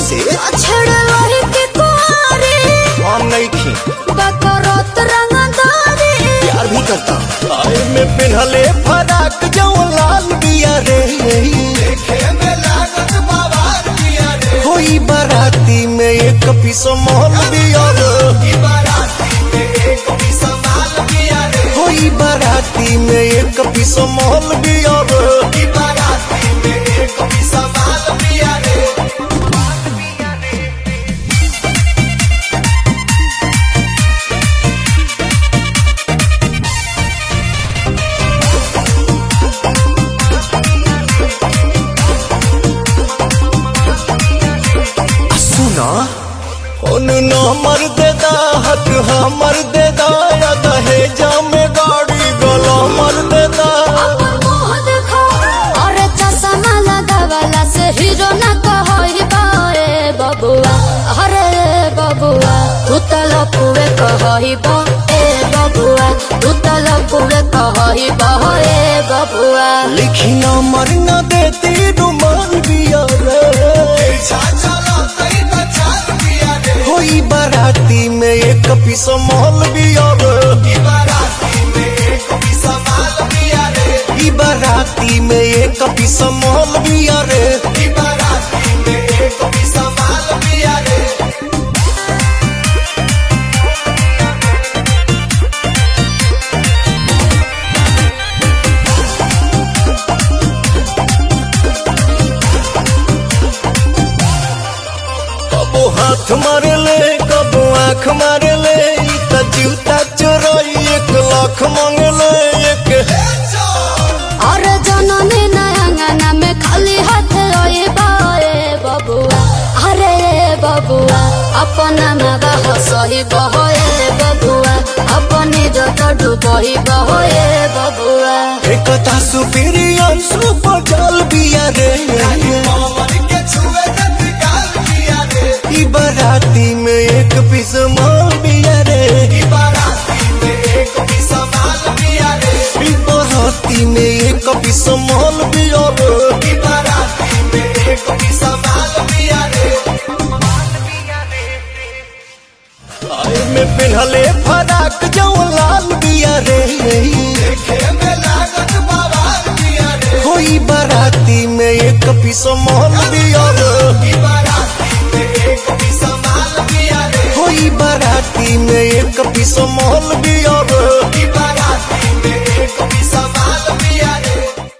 कैसे छेड़े वही के कुआरे हम नहीं खी बकरोत रंगदारी प्यार भी करता आए में पिन्हले फराक जो लाल बिया रे देखे में लागत बाबार बिया रे होई बाराती में एक पीस मोहल बिया रे बाराती में एक पीस माल बिया रे होई बाराती में एक पीस मोहल बिया रे बाराती में एक पीस माल बिया रे नमर देदा हक हमर देदा या दहेजा में गाड़ी गला मर देदा मुंह देखो अरे चश्मा लगावला से हीरो ना कहई बारे बबुआ अरे बबुआ तू त लपुए कहई बा ए बबुआ तू त लपुए कहई बा ए बबुआ लिखी नंबर न देती रुमान बिया रे होई बाराती में एक पीस मोहल बिया रे बाराती में एक पीस माल बिया रे बाराती में एक पीस मोहल बिया रे बाराती में एक पीस माल बिया रे कबो हाथ मारे ले कबो आँख मारे ले त जूता चोरई 1 लाख मांगे ले एक अरे जननी नयंगना में खाली हाथ रोए बाए बबुआ अरे बबुआ अपना मगा हसही बहोए बबुआ अपनी जत डुबही बहोए बबुआ एकता सुपीरियर सुपर जल बिया रे बाराती में एक पीस माल बिया रे बाराती में एक पीस माल बिया रे बाराती में एक पीस माल बिया रे बाराती में एक पीस माल बिया रे आए में पिन्हले फराक जो लाल बिया रे देखे में लागत बाबार बिया रे होई बाराती में एक पीस माल बिया रे बाराती में एक पीस माल बिया रे होई बाराती में एक पीस माल बिया